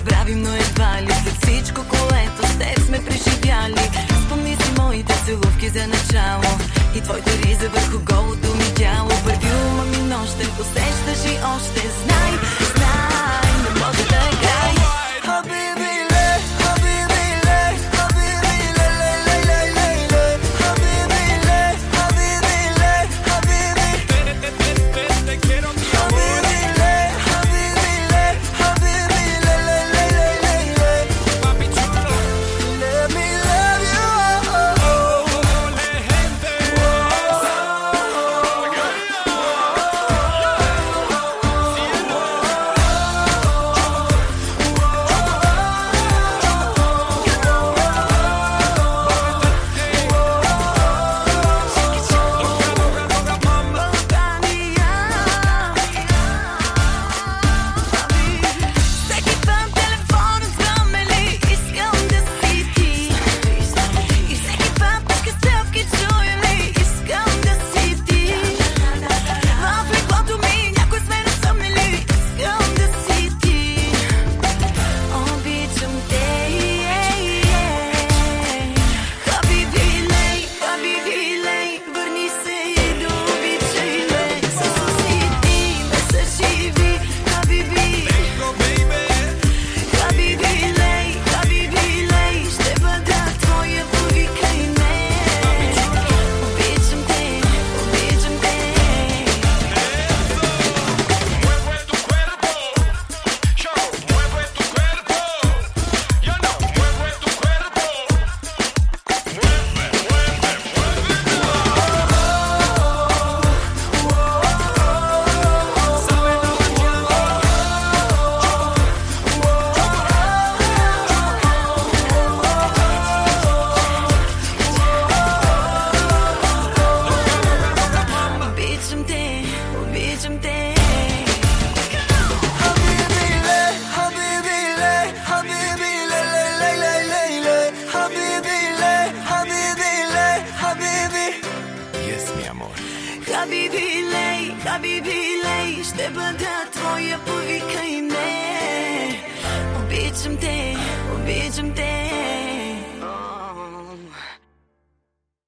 забравим, но едва ли след всичко, което с теб сме преживяли. Спомни си моите целувки за начало и твоите риза върху голото ми тяло. Парфюма ми нощен посещаш и още знай, знай, не може да е край. Habibi, lej, ще бъда твоя, повикай ме. Обичам те, обичам те.